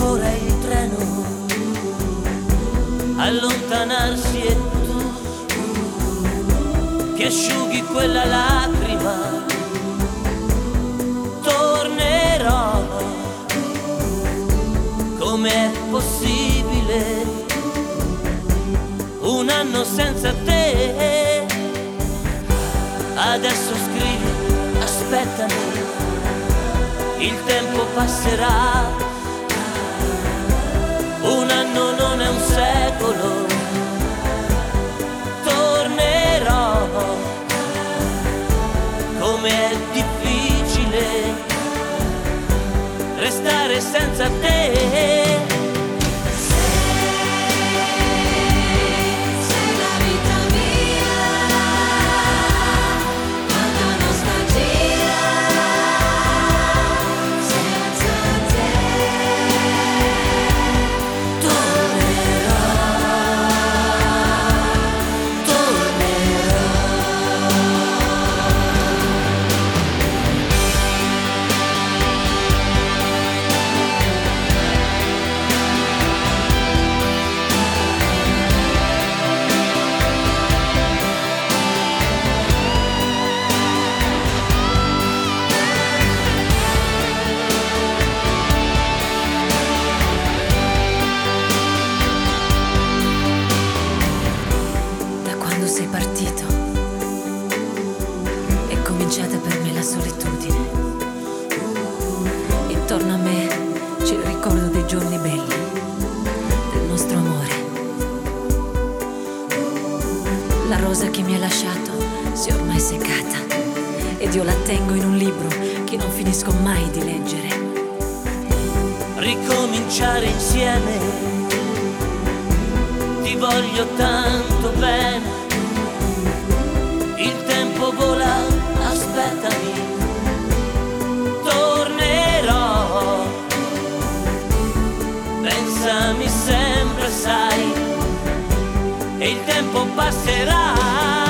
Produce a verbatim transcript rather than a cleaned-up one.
ancora il treno allontanarsi e tu che asciughi quella lacrima. Tornerò, com'è possibile un anno senza te? Adesso scrivi, aspettami, il tempo passerà. Un anno non è un secolo. Tornerò, com'è difficile restare senza te. Sei partito, è cominciata per me la solitudine. Intorno a me c'è il ricordo dei giorni belli, del nostro amore. La rosa che mi hai lasciato si è ormai seccata ed io la tengo in un libro che non finisco mai di leggere. Ricominciare insieme, ti voglio tanto bene. Il tempo vola, aspettami, tornerò. Pensami sempre, sai, e il tempo passerà.